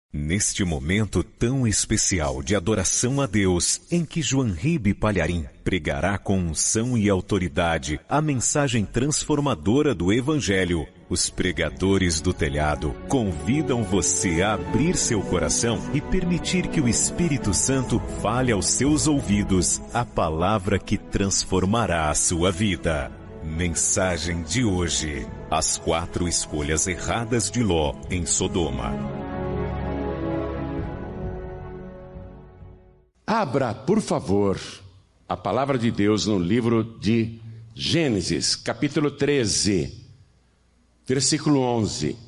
Neste momento tão especial de adoração a Deus, em que João Ribe Palharim pregará com unção e autoridade a mensagem transformadora do Evangelho, os pregadores do telhado convidam você a abrir seu coração e permitir que o Espírito Santo fale aos seus ouvidos a palavra que transformará a sua vida. Mensagem de hoje: as 4 escolhas erradas de Ló em Sodoma. Abra, por favor, a palavra de Deus no livro de Gênesis, capítulo 13, versículo 11.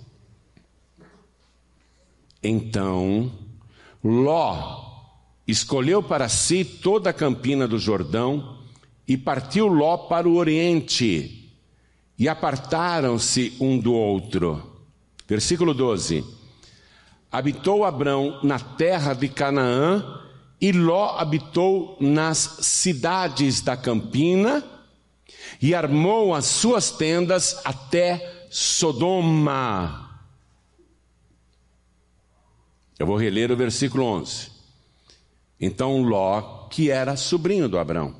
Então, Ló escolheu para si toda a campina do Jordão e partiu Ló para o oriente, e apartaram-se um do outro. Versículo 12. Habitou Abrão na terra de Canaã, e Ló habitou nas cidades da campina e armou as suas tendas até Sodoma. Eu vou reler o versículo 11. Então Ló, que era sobrinho do Abrão,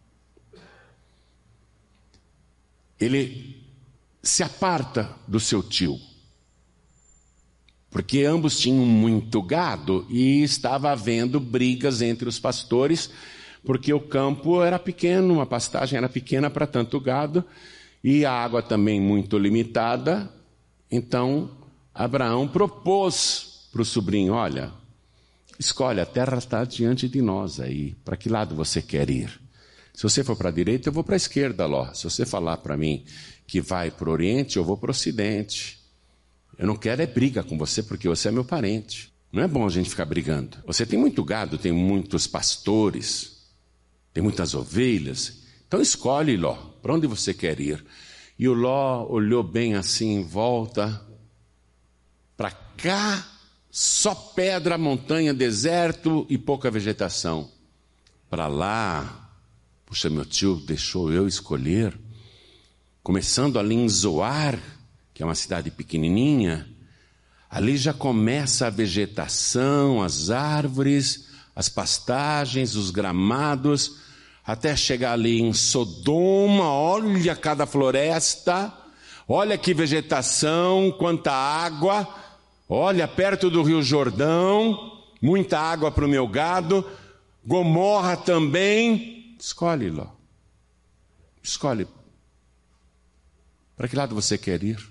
ele se aparta do seu tio, porque ambos tinham muito gado e estava havendo brigas entre os pastores, porque o campo era pequeno, a pastagem era pequena para tanto gado, e a água também muito limitada. Então Abraão propôs para o sobrinho: olha, escolhe, a terra está diante de nós aí, para que lado você quer ir? Se você for para a direita, eu vou para a esquerda, Ló. Se você falar para mim que vai para o oriente, eu vou para o ocidente. Eu não quero é briga com você, porque você é meu parente. Não é bom a gente ficar brigando. Você tem muito gado, tem muitos pastores, tem muitas ovelhas. Então escolhe, Ló, para onde você quer ir. E o Ló olhou bem assim em volta. Para cá, só pedra, montanha, deserto e pouca vegetação. Para lá, puxa, meu tio deixou eu escolher. Começando ali em Zoar, que é uma cidade pequenininha, ali já começa a vegetação, as árvores, as pastagens, os gramados, até chegar ali em Sodoma. Olha cada floresta, olha que vegetação, quanta água, olha perto do Rio Jordão, muita água para o meu gado. Gomorra também. Escolhe, Ló, escolhe. Para que lado você quer ir?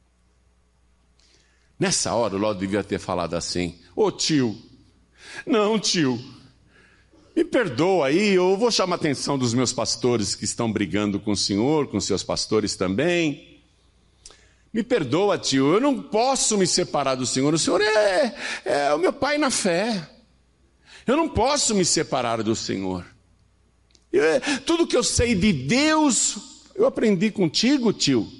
Nessa hora o Ló devia ter falado assim: ô tio, não tio, me perdoa aí, eu vou chamar a atenção dos meus pastores que estão brigando com o senhor, com seus pastores também. Me perdoa, tio, eu não posso me separar do senhor é o meu pai na fé. Eu não posso me separar do senhor. Tudo que eu sei de Deus, eu aprendi contigo, tio.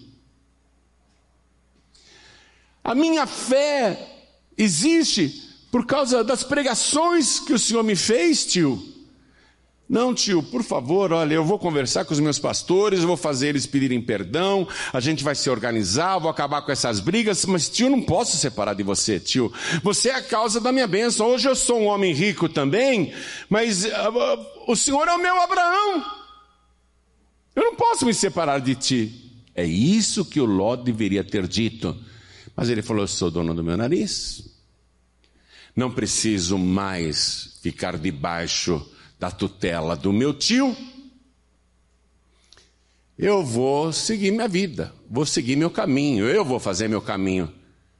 A minha fé existe por causa das pregações que o Senhor me fez, tio. Não, tio, por favor, olha, eu vou conversar com os meus pastores, eu vou fazer eles pedirem perdão, a gente vai se organizar, eu vou acabar com essas brigas, mas tio, eu não posso separar de você, tio. Você é a causa da minha bênção. Hoje eu sou um homem rico também, mas o Senhor é o meu Abraão. Eu não posso me separar de ti. É isso que o Ló deveria ter dito. Mas ele falou: eu sou dono do meu nariz. Não preciso mais ficar debaixo da tutela do meu tio. Eu vou seguir minha vida, vou seguir meu caminho, eu vou fazer meu caminho.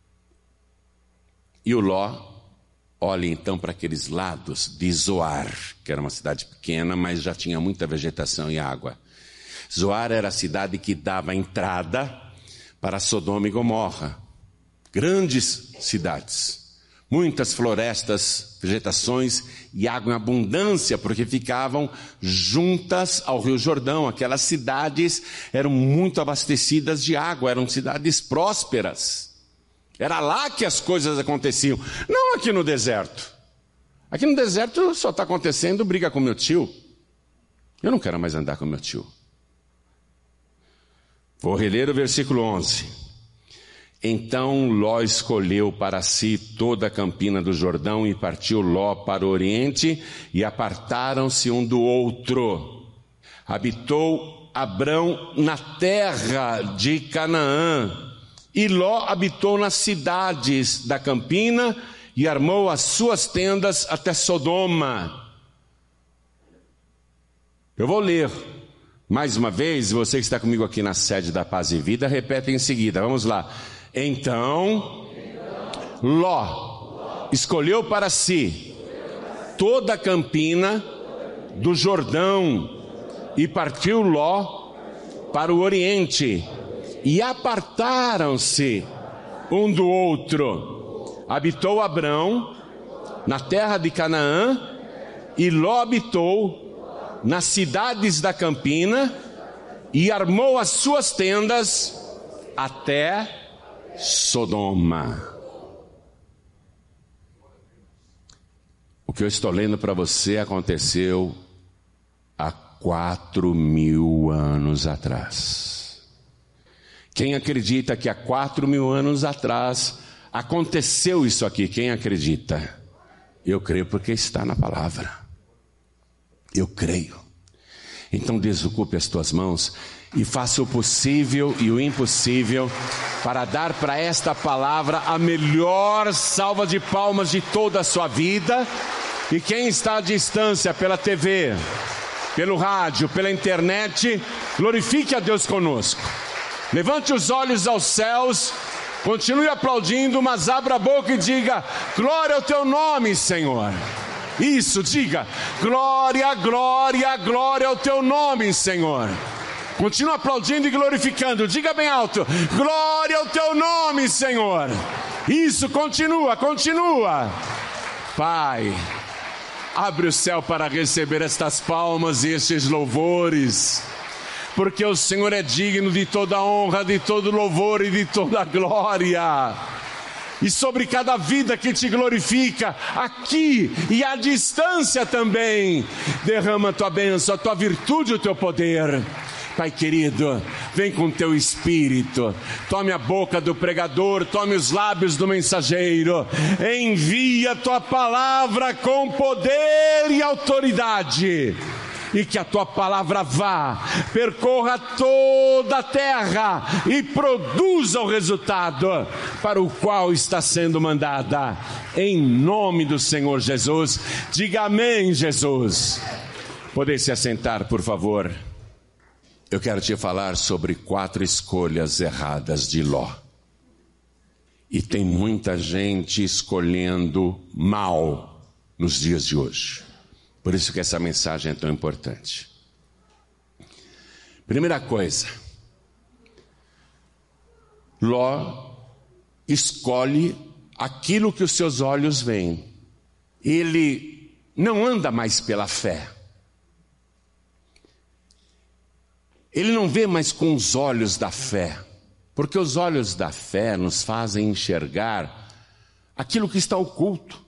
E o Ló olha então para aqueles lados de Zoar, que era uma cidade pequena, mas já tinha muita vegetação e água. Zoar era a cidade que dava entrada para Sodoma e Gomorra. Grandes cidades, muitas florestas, vegetações e água em abundância, porque ficavam juntas ao Rio Jordão. Aquelas cidades eram muito abastecidas de água, eram cidades prósperas. Era lá que as coisas aconteciam, não aqui no deserto. Aqui no deserto só está acontecendo briga com meu tio. Eu não quero mais andar com meu tio. Vou reler o versículo 11. Então Ló escolheu para si toda a campina do Jordão e partiu Ló para o oriente e apartaram-se um do outro. Habitou Abrão na terra de Canaã e Ló habitou nas cidades da campina e armou as suas tendas até Sodoma. Eu vou ler mais uma vez, você que está comigo aqui na sede da Paz e Vida, repete em seguida, vamos lá. Então, Ló escolheu para si toda a campina do Jordão e partiu Ló para o oriente e apartaram-se um do outro. Habitou Abrão na terra de Canaã e Ló habitou nas cidades da campina e armou as suas tendas até Sodoma. O que eu estou lendo para você aconteceu há 4.000 anos atrás. Quem acredita que há 4.000 anos atrás aconteceu isso aqui? Quem acredita? Eu creio porque está na palavra. Eu creio. Então desocupe as tuas mãos e faça o possível e o impossível para dar para esta palavra a melhor salva de palmas de toda a sua vida. E quem está à distância pela TV, pelo rádio, pela internet, glorifique a Deus conosco. Levante os olhos aos céus, continue aplaudindo, mas abra a boca e diga: glória ao teu nome, Senhor. Isso, diga: glória, glória, glória ao teu nome, Senhor. Continua aplaudindo e glorificando, diga bem alto: glória ao teu nome, Senhor. Isso, continua, continua. Pai, abre o céu para receber estas palmas e estes louvores, porque o Senhor é digno de toda honra, de todo louvor e de toda glória. E sobre cada vida que te glorifica, aqui e à distância também, derrama a tua bênção, a tua virtude e o teu poder. Pai querido, vem com teu espírito, tome a boca do pregador, tome os lábios do mensageiro, envia a tua palavra com poder e autoridade, e que a tua palavra vá, percorra toda a terra e produza o resultado para o qual está sendo mandada, em nome do Senhor Jesus. Diga amém, Jesus. Poder se assentar, por favor. Eu quero te falar sobre 4 escolhas erradas de Ló. E tem muita gente escolhendo mal nos dias de hoje. Por isso que essa mensagem é tão importante. Primeira coisa, Ló escolhe aquilo que os seus olhos veem. Ele não anda mais pela fé. Ele não vê mais com os olhos da fé, porque os olhos da fé nos fazem enxergar aquilo que está oculto.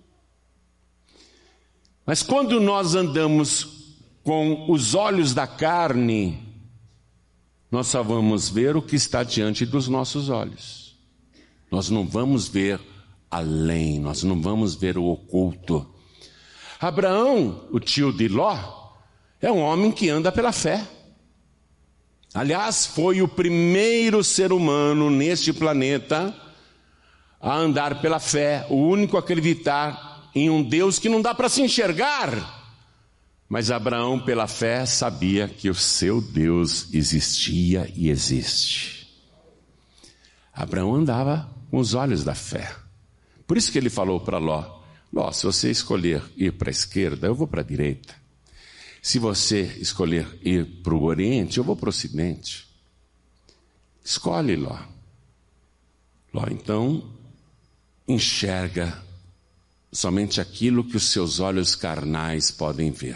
Mas quando nós andamos com os olhos da carne, nós só vamos ver o que está diante dos nossos olhos. Nós não vamos ver além, nós não vamos ver o oculto. Abraão, o tio de Ló, é um homem que anda pela fé. Aliás, foi o primeiro ser humano neste planeta a andar pela fé, o único a acreditar em um Deus que não dá para se enxergar. Mas Abraão, pela fé, sabia que o seu Deus existia e existe. Abraão andava com os olhos da fé. Por isso que ele falou para Ló: Ló, se você escolher ir para a esquerda, eu vou para a direita. Se você escolher ir para o Oriente, eu vou para o Ocidente. Escolhe, Ló. Ló, então, enxerga somente aquilo que os seus olhos carnais podem ver.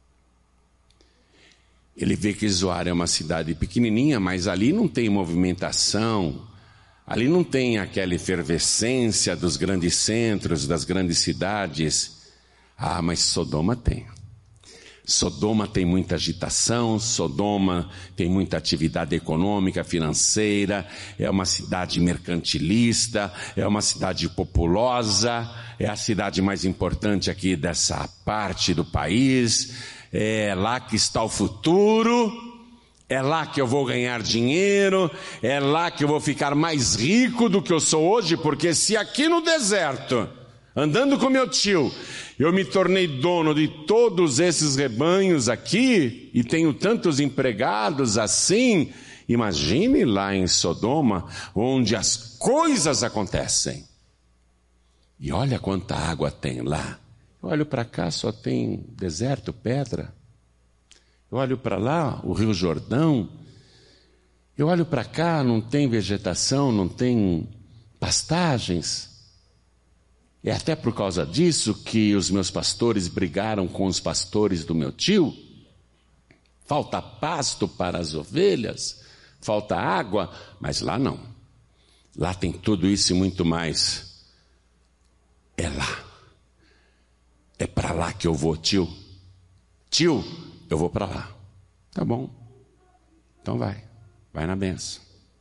Ele vê que Zoar é uma cidade pequenininha, mas ali não tem movimentação, ali não tem aquela efervescência dos grandes centros, das grandes cidades. Ah, mas Sodoma tem. Sodoma tem muita agitação, Sodoma tem muita atividade econômica, financeira, é uma cidade mercantilista, é uma cidade populosa, é a cidade mais importante aqui dessa parte do país, é lá que está o futuro, é lá que eu vou ganhar dinheiro, é lá que eu vou ficar mais rico do que eu sou hoje, porque se aqui no deserto, andando com meu tio, eu me tornei dono de todos esses rebanhos aqui e tenho tantos empregados assim, imagine lá em Sodoma, onde as coisas acontecem. E olha quanta água tem lá. Eu olho para cá, só tem deserto, pedra. Eu olho para lá, o Rio Jordão. Eu olho para cá, não tem vegetação, não tem pastagens. É até por causa disso que os meus pastores brigaram com os pastores do meu tio. Falta pasto para as ovelhas, falta água, mas lá não. Lá tem tudo isso e muito mais. É lá. É para lá que eu vou, tio. Tio, eu vou para lá. Tá bom. Então vai na benção.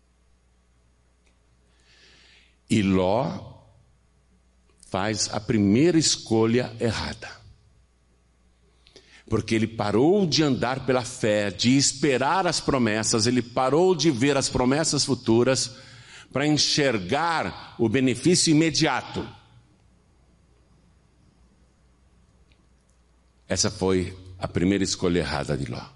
E Ló faz a primeira escolha errada. Porque ele parou de andar pela fé, de esperar as promessas, ele parou de ver as promessas futuras para enxergar o benefício imediato. Essa foi a primeira escolha errada de Ló.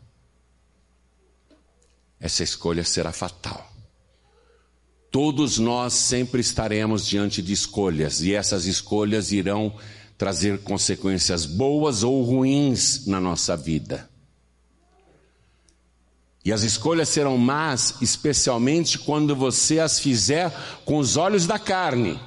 Essa escolha será fatal. Todos nós sempre estaremos diante de escolhas, e essas escolhas irão trazer consequências boas ou ruins na nossa vida. E as escolhas serão más, especialmente quando você as fizer com os olhos da carne.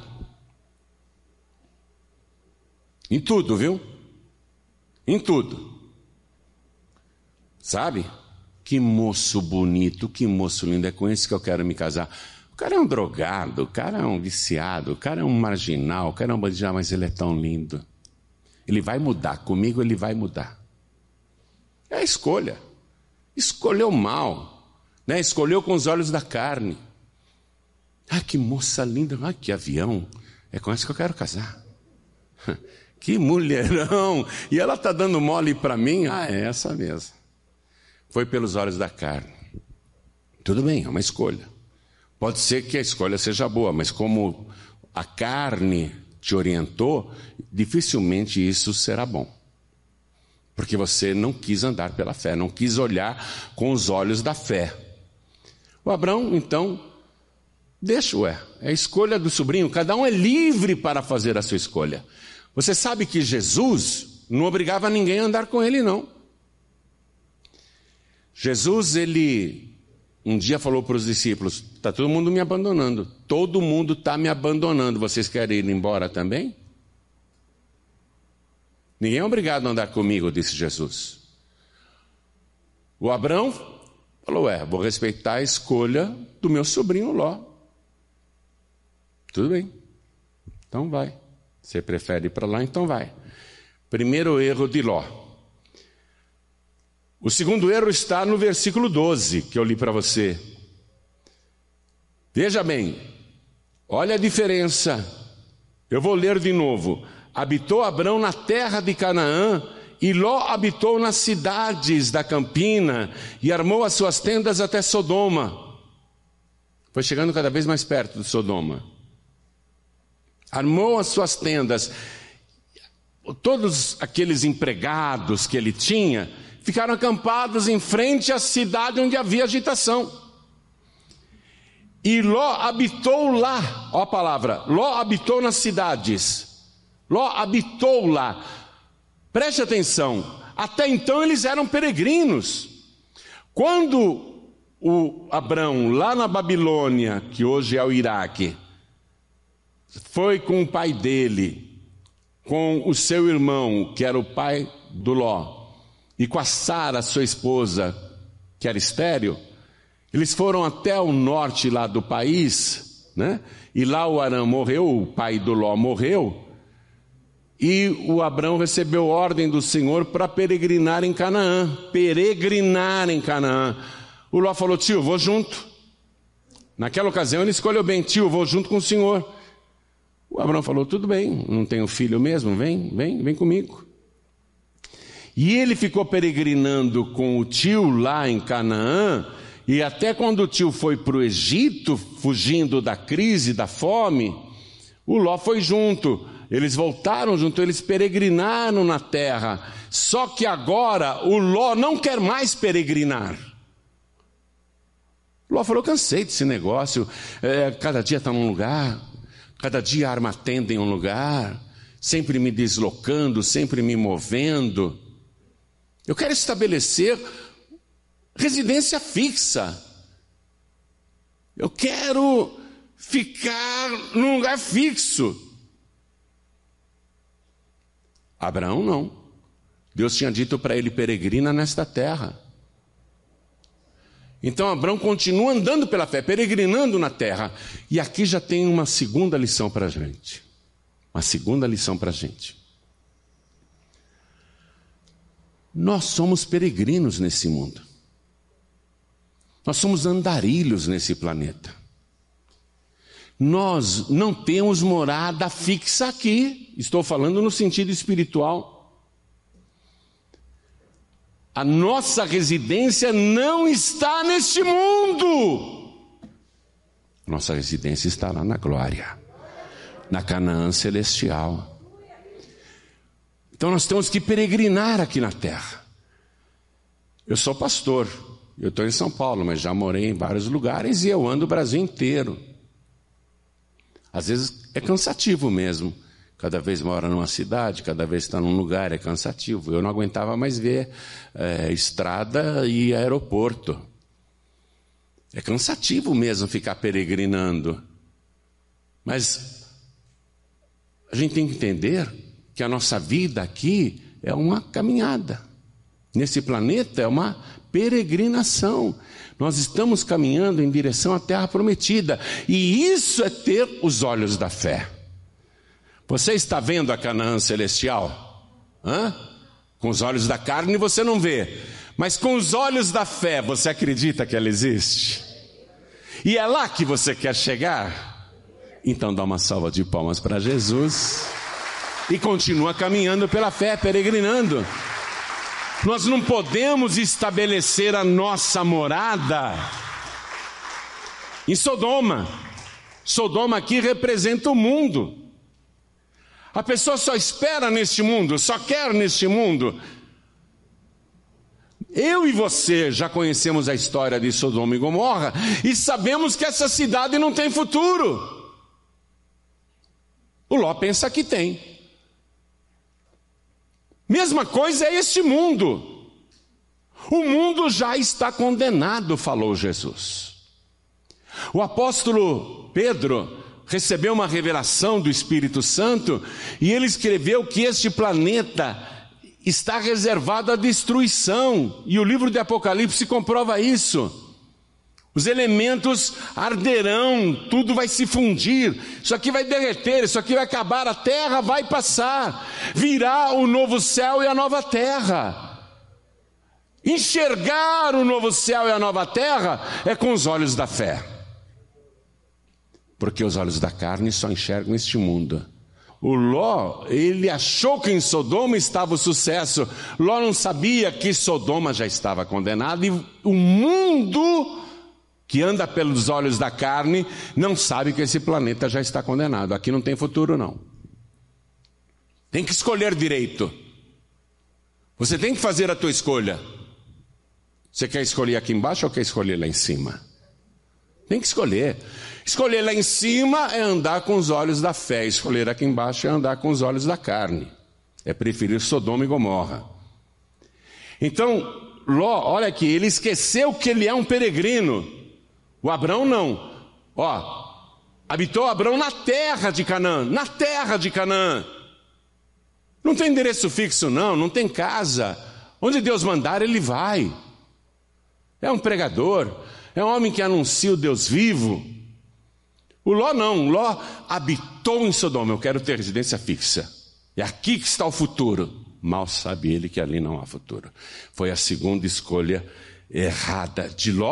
Em tudo, viu? Em tudo. Sabe? Que moço bonito, que moço lindo, é com esse que eu quero me casar. O cara é um drogado, o cara é um viciado, o cara é um marginal, o cara é um bandido, mas ele é tão lindo. Ele vai mudar, comigo ele vai mudar. É a escolha. Escolheu mal, né? Escolheu com os olhos da carne. Ah, que moça linda, ah, que avião, é com essa que eu quero casar. Que mulherão, e ela está dando mole para mim, ah, é essa mesmo. Foi pelos olhos da carne. Tudo bem, é uma escolha. Pode ser que a escolha seja boa, mas como a carne te orientou, dificilmente isso será bom. Porque você não quis andar pela fé, não quis olhar com os olhos da fé. O Abrão, então, deixa, é a escolha do sobrinho, cada um é livre para fazer a sua escolha. Você sabe que Jesus não obrigava ninguém a andar com ele, não. Jesus, ele um dia falou para os discípulos, está todo mundo me abandonando, todo mundo está me abandonando, vocês querem ir embora também? Ninguém é obrigado a andar comigo, disse Jesus. O Abrão falou, vou respeitar a escolha do meu sobrinho Ló. Tudo bem, então vai. Você prefere ir para lá, então vai. Primeiro erro de Ló. O segundo erro está no versículo 12, que eu li para você. Veja bem, olha a diferença. Eu vou ler de novo. Habitou Abrão na terra de Canaã, e Ló habitou nas cidades da campina, e armou as suas tendas até Sodoma. Foi chegando cada vez mais perto de Sodoma. Armou as suas tendas. Todos aqueles empregados que ele tinha ficaram acampados em frente à cidade onde havia agitação. E Ló habitou lá, ó a palavra, Ló habitou nas cidades. Ló habitou lá. Preste atenção, até então eles eram peregrinos. Quando o Abrão, lá na Babilônia, que hoje é o Iraque, foi com o pai dele, com o seu irmão, que era o pai do Ló, e com a Sara, sua esposa, que era estéril, eles foram até o norte lá do país, né? E lá o Arã morreu, o pai do Ló morreu, E o Abrão recebeu ordem do Senhor para peregrinar em Canaã. Peregrinar em Canaã. O Ló falou: tio, vou junto. Naquela ocasião ele escolheu bem: tio, vou junto com o senhor. O Abrão falou: tudo bem, não tenho filho mesmo, vem comigo. E ele ficou peregrinando com o tio lá em Canaã, e até quando o tio foi para o Egito, fugindo da crise, da fome, o Ló foi junto. Eles voltaram junto, eles peregrinaram na terra. Só que agora o Ló não quer mais peregrinar. O Ló falou: cansei desse negócio, cada dia está num lugar, cada dia arma tenda em um lugar, sempre me deslocando, sempre me movendo. Eu quero estabelecer residência fixa. Eu quero ficar num lugar fixo. Abraão não. Deus tinha dito para ele: peregrina nesta terra. Então Abraão continua andando pela fé, peregrinando na terra. E aqui já tem uma segunda lição para a gente. Uma segunda lição para a gente. Nós somos peregrinos nesse mundo. Nós somos andarilhos nesse planeta. Nós não temos morada fixa aqui. Estou falando no sentido espiritual. A nossa residência não está neste mundo. Nossa residência está lá na glória, na Canaã celestial. Então nós temos que peregrinar aqui na terra. Eu sou pastor, eu estou em São Paulo, mas já morei em vários lugares e eu ando o Brasil inteiro. Às vezes é cansativo mesmo. Cada vez mora numa cidade, cada vez está num lugar, é cansativo. Eu não aguentava mais ver estrada e aeroporto. É cansativo mesmo ficar peregrinando. Mas a gente tem que entender que a nossa vida aqui é uma caminhada. Nesse planeta é uma peregrinação. Nós estamos caminhando em direção à terra prometida. E isso é ter os olhos da fé. Você está vendo a Canaã celestial? Com os olhos da carne você não vê. Mas com os olhos da fé você acredita que ela existe? E é lá que você quer chegar? Então dá uma salva de palmas para Jesus. E continua caminhando pela fé, peregrinando. Nós não podemos estabelecer a nossa morada em Sodoma. Sodoma aqui representa o mundo. A pessoa só espera neste mundo, só quer neste mundo. Eu e você já conhecemos a história de Sodoma e Gomorra e sabemos que essa cidade não tem futuro. O Ló pensa que tem. Mesma coisa é este mundo. O mundo já está condenado, falou Jesus. O apóstolo Pedro recebeu uma revelação do Espírito Santo e ele escreveu que este planeta está reservado à destruição. E o livro de Apocalipse comprova isso. Os elementos arderão, tudo vai se fundir, isso aqui vai derreter, isso aqui vai acabar, a terra vai passar, virá o novo céu e a nova terra. Enxergar o novo céu e a nova terra é com os olhos da fé. Porque os olhos da carne só enxergam este mundo. O Ló, ele achou que em Sodoma estava o sucesso. Ló não sabia que Sodoma já estava condenada. E o mundo que anda pelos olhos da carne não sabe que esse planeta já está condenado. Aqui não tem futuro não. Tem que escolher direito. Você tem que fazer a tua escolha. Você quer escolher aqui embaixo ou quer escolher lá em cima? Tem que escolher. Escolher lá em cima é andar com os olhos da fé. Escolher aqui embaixo é andar com os olhos da carne. É preferir Sodoma e Gomorra. Então, Ló, olha aqui, ele esqueceu que ele é um peregrino. O Abrão não. Habitou Abrão na terra de Canaã. Na terra de Canaã. Não tem endereço fixo não, não tem casa. Onde Deus mandar, ele vai. É um pregador. É um homem que anuncia o Deus vivo. O Ló não, Ló habitou em Sodoma. Eu quero ter residência fixa. É aqui que está o futuro. Mal sabe ele que ali não há futuro. Foi a segunda escolha errada de Ló.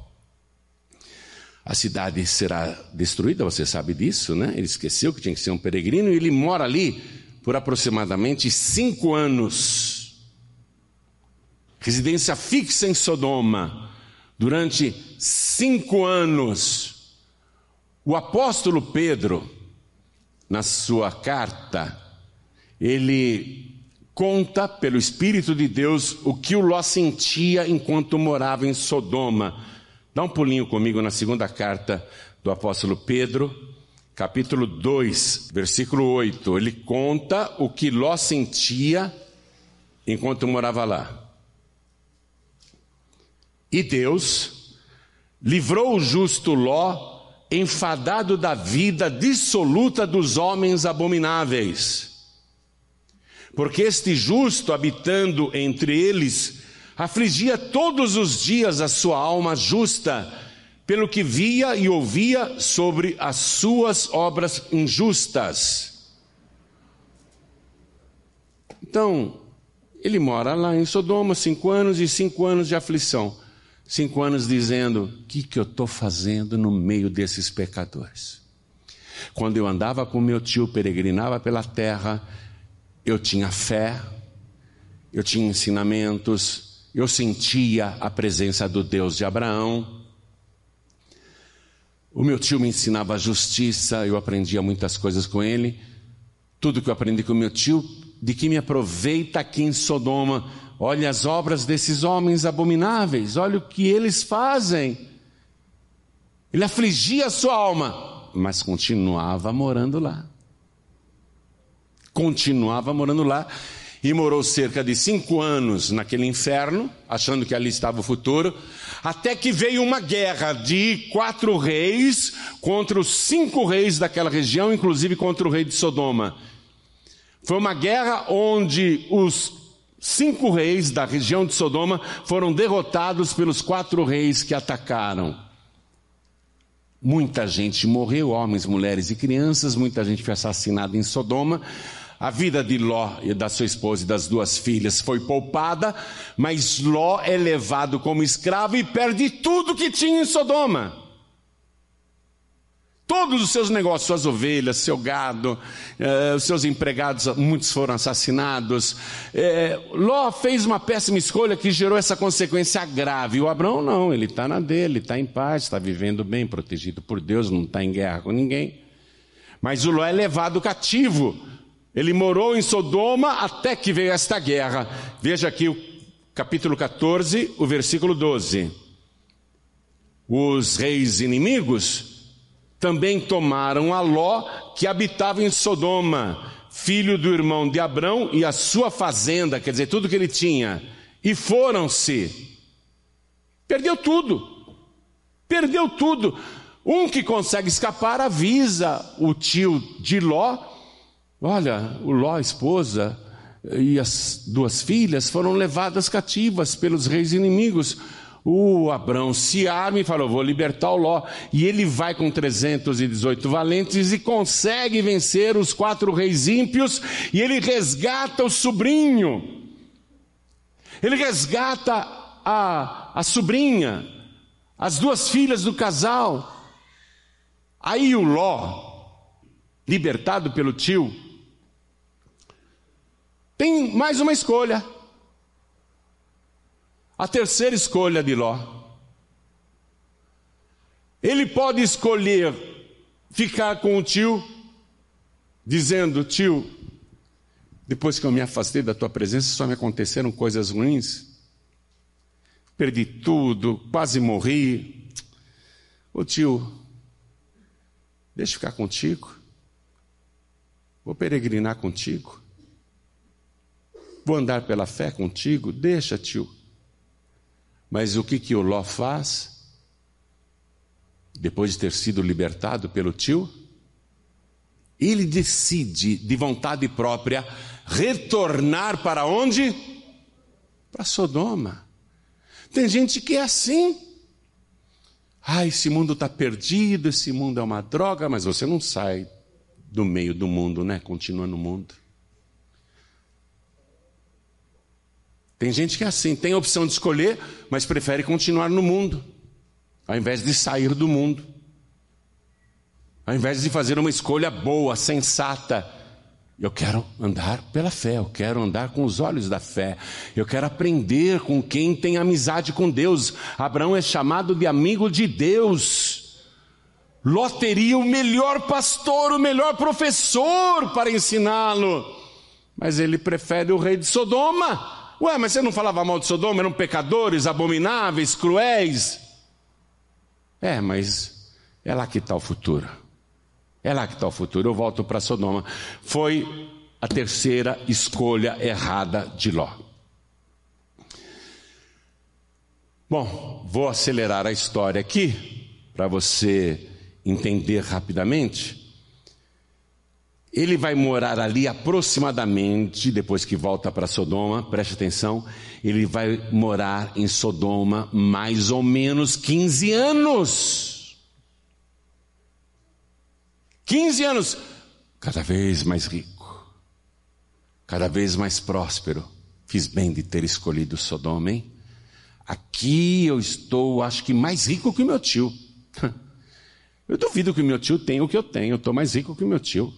A cidade será destruída, você sabe disso, né? Ele esqueceu que tinha que ser um peregrino e ele mora ali por aproximadamente 5 anos. Residência fixa em Sodoma durante 5 anos. O apóstolo Pedro, na sua carta, ele conta pelo Espírito de Deus o que o Ló sentia enquanto morava em Sodoma. Dá um pulinho comigo na segunda carta do apóstolo Pedro, capítulo 2, versículo 8. Ele conta o que Ló sentia enquanto morava lá. E Deus livrou o justo Ló, enfadado da vida dissoluta dos homens abomináveis. Porque este justo, habitando entre eles, afligia todos os dias a sua alma justa, pelo que via e ouvia sobre as suas obras injustas. Então, ele mora lá em Sodoma 5 anos e 5 anos de aflição. 5 anos dizendo: o que eu estou fazendo no meio desses pecadores? Quando eu andava com meu tio, peregrinava pela terra, eu tinha fé, eu tinha ensinamentos, eu sentia a presença do Deus de Abraão. O meu tio me ensinava a justiça, eu aprendia muitas coisas com ele. Tudo que eu aprendi com meu tio, de que me aproveita aqui em Sodoma? Olha as obras desses homens abomináveis, olha o que eles fazem. Ele afligia a sua alma, mas continuava morando lá. Continuava morando lá e morou cerca de 5 anos naquele inferno, achando que ali estava o futuro, até que veio uma guerra de 4 reis contra os 5 reis daquela região, inclusive contra o rei de Sodoma. Foi uma guerra onde os 5 reis da região de Sodoma foram derrotados pelos 4 reis que atacaram. Muita gente morreu, homens, mulheres e crianças, muita gente foi assassinada em Sodoma. A vida de Ló e da sua esposa e das 2 filhas foi poupada, mas Ló é levado como escravo e perde tudo que tinha em Sodoma. Todos os seus negócios, suas ovelhas, seu gado, os seus empregados, muitos foram assassinados. Ló fez uma péssima escolha que gerou essa consequência grave. O Abrão não, ele está na dele, está em paz, está vivendo bem, protegido por Deus, não está em guerra com ninguém. Mas o Ló é levado cativo. Ele morou em Sodoma até que veio esta guerra. Veja aqui o capítulo 14, o versículo 12. Os reis inimigos também tomaram a Ló, que habitava em Sodoma, filho do irmão de Abrão, e a sua fazenda, quer dizer, tudo que ele tinha, e foram-se. Perdeu tudo. Perdeu tudo. Um que consegue escapar avisa o tio de Ló: olha, o Ló, a esposa e as 2 filhas foram levadas cativas pelos reis inimigos. O Abrão se arma e falou: vou libertar o Ló. E ele vai com 318 valentes e consegue vencer os 4 reis ímpios, e ele resgata o sobrinho. Ele resgata a sobrinha, as 2 filhas do casal. Aí o Ló, libertado pelo tio, tem mais uma escolha. A terceira escolha de Ló. Ele pode escolher ficar com o tio, dizendo: tio, depois que eu me afastei da tua presença, só me aconteceram coisas ruins. Perdi tudo, quase morri. Ô tio, deixa eu ficar contigo. Vou peregrinar contigo. Vou andar pela fé contigo. Deixa, tio. Mas o que o Ló faz? Depois de ter sido libertado pelo tio, ele decide, de vontade própria, retornar para onde? Para Sodoma. Tem gente que é assim. Esse mundo está perdido, esse mundo é uma droga, mas você não sai do meio do mundo, né? Continua no mundo. Tem gente que é assim, tem a opção de escolher, mas prefere continuar no mundo, ao invés de sair do mundo. Ao invés de fazer uma escolha boa, sensata. Eu quero andar pela fé, eu quero andar com os olhos da fé. Eu quero aprender com quem tem amizade com Deus. Abraão é chamado de amigo de Deus. Ló teria o melhor pastor, o melhor professor para ensiná-lo. Mas ele prefere o rei de Sodoma. Ué, mas você não falava mal de Sodoma? Eram pecadores, abomináveis, cruéis. Mas é lá que está o futuro. É lá que está o futuro. Eu volto para Sodoma. Foi a terceira escolha errada de Ló. Bom, vou acelerar a história aqui, para você entender rapidamente. Ele vai morar ali aproximadamente, depois que volta para Sodoma, preste atenção, ele vai morar em Sodoma mais ou menos 15 anos. 15 anos, cada vez mais rico, cada vez mais próspero. Fiz bem de ter escolhido Sodoma, hein? Aqui eu estou, acho que mais rico que o meu tio. Eu duvido que o meu tio tenha o que eu tenho, eu estou mais rico que o meu tio.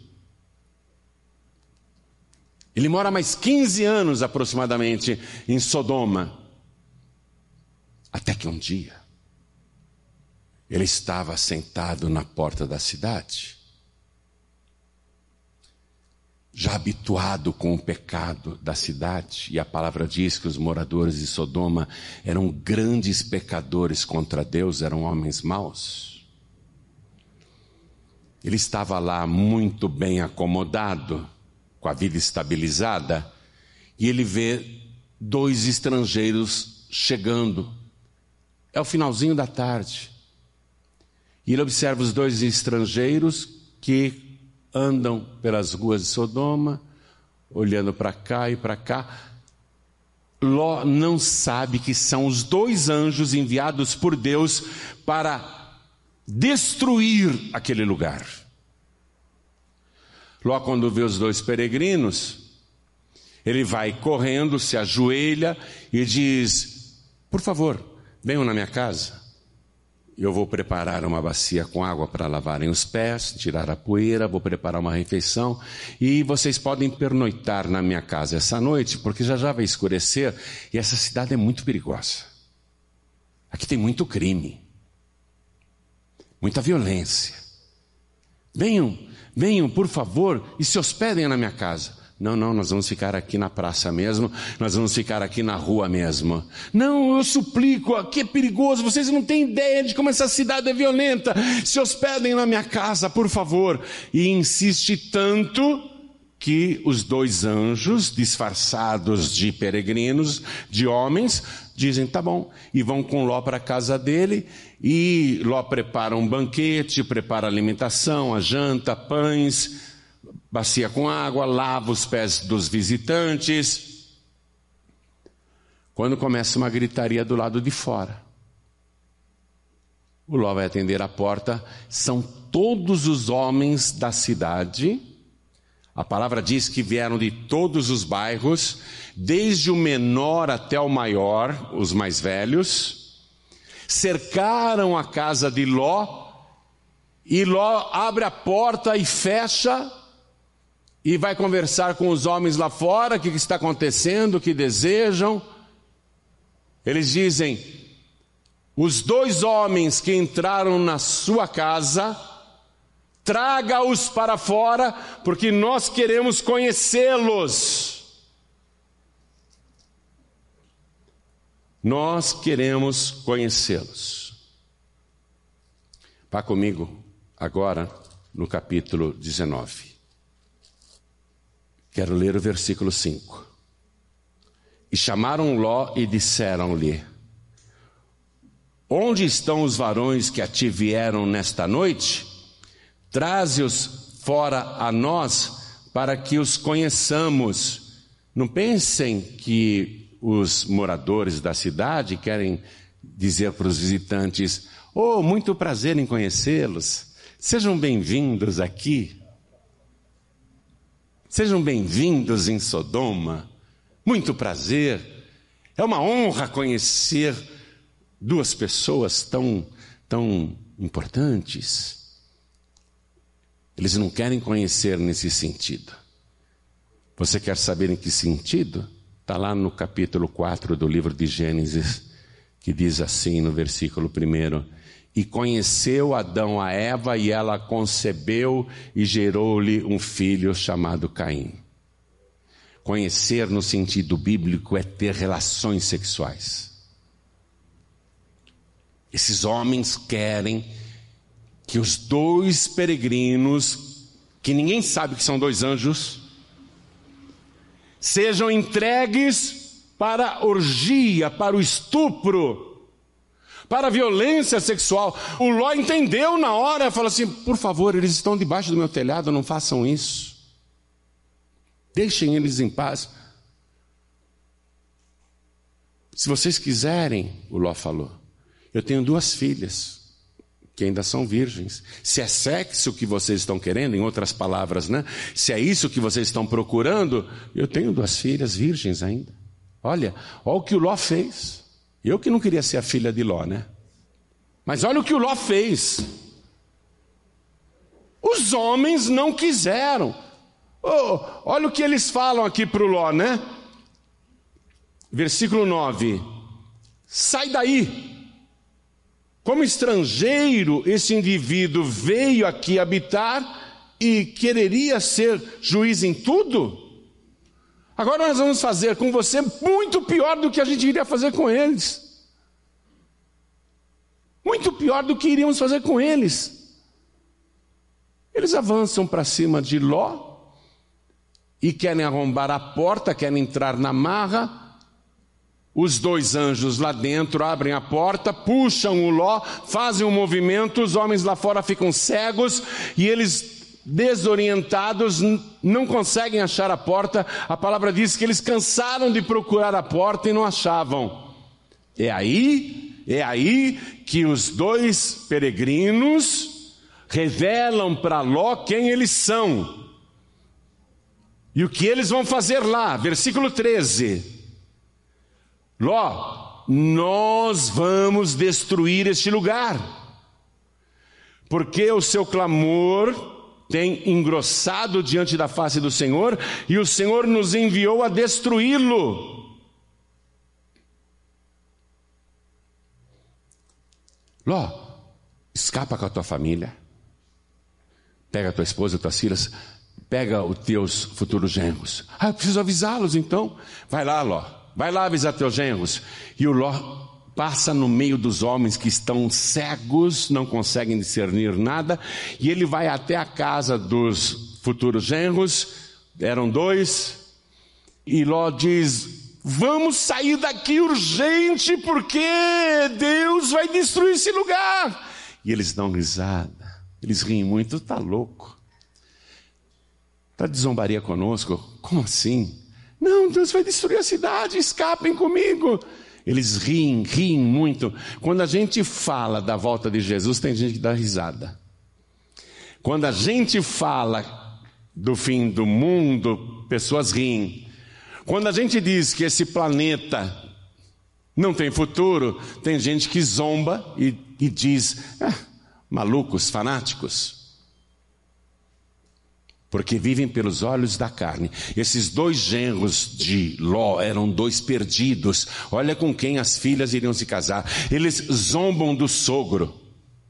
Ele mora mais 15 anos aproximadamente em Sodoma. Até que um dia, ele estava sentado na porta da cidade, já habituado com o pecado da cidade, e a palavra diz que os moradores de Sodoma eram grandes pecadores contra Deus, eram homens maus. Ele estava lá muito bem acomodado, com a vida estabilizada, e ele vê 2 estrangeiros chegando. É o finalzinho da tarde. E ele observa os 2 estrangeiros que andam pelas ruas de Sodoma, olhando para cá e para cá. Ló não sabe que são os 2 anjos enviados por Deus para destruir aquele lugar. Ló, quando vê os 2 peregrinos, ele vai correndo, se ajoelha e diz: por favor, venham na minha casa. Eu vou preparar uma bacia com água para lavarem os pés, tirar a poeira, vou preparar uma refeição e vocês podem pernoitar na minha casa essa noite, porque já vai escurecer e essa cidade é muito perigosa. Aqui tem muito crime, muita violência. Venham, por favor, e se hospedem na minha casa. Não, nós vamos ficar aqui na praça mesmo, nós vamos ficar aqui na rua mesmo. Não, eu suplico, aqui é perigoso, vocês não têm ideia de como essa cidade é violenta. Se hospedem na minha casa, por favor. E insiste tanto que os 2 anjos, disfarçados de peregrinos, de homens, dizem: tá bom, e vão com Ló para a casa dele, e Ló prepara um banquete, prepara alimentação, a janta, pães, bacia com água, lava os pés dos visitantes. Quando começa uma gritaria do lado de fora, o Ló vai atender a porta, são todos os homens da cidade. A palavra diz que vieram de todos os bairros, desde o menor até o maior, os mais velhos, cercaram a casa de Ló, e Ló abre a porta e fecha, e vai conversar com os homens lá fora, o que está acontecendo, o que desejam. Eles dizem: os 2 homens que entraram na sua casa, traga-os para fora, porque nós queremos conhecê-los. Nós queremos conhecê-los. Vá comigo agora no capítulo 19. Quero ler o versículo 5. E chamaram Ló e disseram-lhe: onde estão os varões que a ti vieram nesta noite? Traze-os fora a nós, para que os conheçamos. Não pensem que os moradores da cidade querem dizer para os visitantes: oh, muito prazer em conhecê-los, sejam bem-vindos aqui. Sejam bem-vindos em Sodoma, muito prazer. É uma honra conhecer duas pessoas tão importantes. Eles não querem conhecer nesse sentido. Você quer saber em que sentido? Está lá no capítulo 4 do livro de Gênesis, que diz assim no versículo 1: E conheceu Adão a Eva, e ela concebeu e gerou-lhe um filho chamado Caim. Conhecer no sentido bíblico é ter relações sexuais. Esses homens querem que os dois peregrinos, que ninguém sabe que são dois anjos, sejam entregues para a orgia, para o estupro, para a violência sexual. O Ló entendeu na hora, falou assim: por favor, eles estão debaixo do meu telhado, não façam isso. Deixem eles em paz. Se vocês quiserem, o Ló falou, eu tenho 2 filhas, que ainda são virgens. Se é sexo que vocês estão querendo, em outras palavras, né? Se é isso que vocês estão procurando, eu tenho 2 filhas virgens ainda. Olha o que o Ló fez. Eu que não queria ser a filha de Ló, né? Mas olha o que o Ló fez. Os homens não quiseram. Olha o que eles falam aqui para o Ló, né? Versículo 9: sai daí. Como estrangeiro, esse indivíduo veio aqui habitar e quereria ser juiz em tudo? Agora nós vamos fazer com você muito pior do que a gente iria fazer com eles. Muito pior do que iríamos fazer com eles. Eles avançam para cima de Ló e querem arrombar a porta, querem entrar na marra. Os 2 anjos lá dentro abrem a porta, puxam o Ló, fazem um movimento, os homens lá fora ficam cegos e eles, desorientados, não conseguem achar a porta. A palavra diz que eles cansaram de procurar a porta e não achavam. É aí que os 2 peregrinos revelam para Ló quem eles são e o que eles vão fazer lá. Versículo 13: Ló, nós vamos destruir este lugar, porque o seu clamor tem engrossado diante da face do Senhor, e o Senhor nos enviou a destruí-lo. Ló, escapa com a tua família, pega a tua esposa, as tuas filhas, pega os teus futuros genros. Eu preciso avisá-los então. Vai lá, Ló. Vai lá avisar teus genros. E o Ló passa no meio dos homens que estão cegos, não conseguem discernir nada, e ele vai até a casa dos futuros genros, eram 2, e Ló diz: vamos sair daqui urgente, porque Deus vai destruir esse lugar. E eles dão risada, eles riem muito. Está louco? Está de zombaria conosco? Como assim? Não, Deus vai destruir a cidade, escapem comigo. Eles riem muito. Quando a gente fala da volta de Jesus, tem gente que dá risada. Quando a gente fala do fim do mundo, pessoas riem. Quando a gente diz que esse planeta não tem futuro, tem gente que zomba e diz: malucos, fanáticos. Porque vivem pelos olhos da carne. Esses 2 genros de Ló eram 2 perdidos. Olha com quem as filhas iriam se casar. Eles zombam do sogro.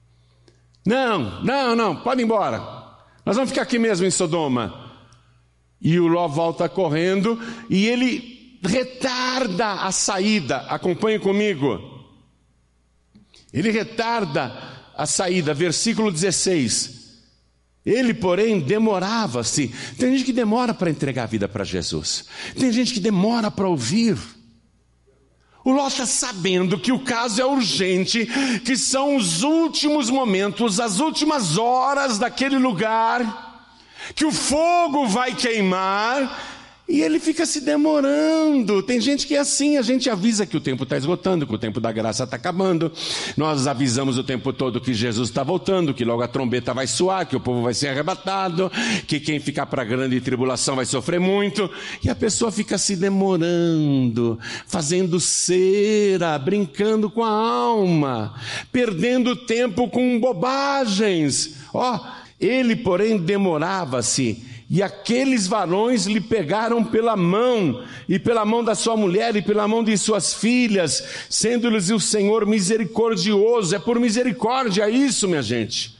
Não, pode ir embora. Nós vamos ficar aqui mesmo em Sodoma. E o Ló volta correndo e ele retarda a saída. Acompanhe comigo. Ele retarda a saída. Versículo 16. Ele, porém, demorava-se. Tem gente que demora para entregar a vida para Jesus. Tem gente que demora para ouvir. O Ló está sabendo que o caso é urgente, que são os últimos momentos, as últimas horas daquele lugar, que o fogo vai queimar, E ele fica se demorando. Tem gente que é assim, a gente avisa que o tempo está esgotando, que o tempo da graça está acabando. Nós avisamos o tempo todo que Jesus está voltando, que logo a trombeta vai soar, que o povo vai ser arrebatado, que quem ficar para a grande tribulação vai sofrer muito. E a pessoa fica se demorando, fazendo cera, brincando com a alma, perdendo tempo com bobagens. Ele, porém, demorava-se. E aqueles varões lhe pegaram pela mão, e pela mão da sua mulher, e pela mão de suas filhas, sendo-lhes o Senhor misericordioso. É por misericórdia isso, minha gente.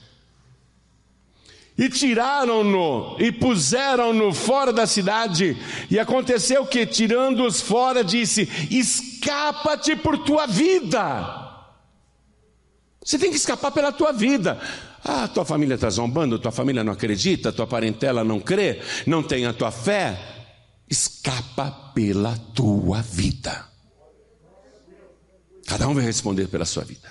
E tiraram-no, e puseram-no fora da cidade. E aconteceu que, tirando-os fora, disse: escapa-te por tua vida. Você tem que escapar pela tua vida. Tua família está zombando, tua família não acredita, tua parentela não crê, não tem a tua fé. Escapa pela tua vida. Cada um vai responder pela sua vida.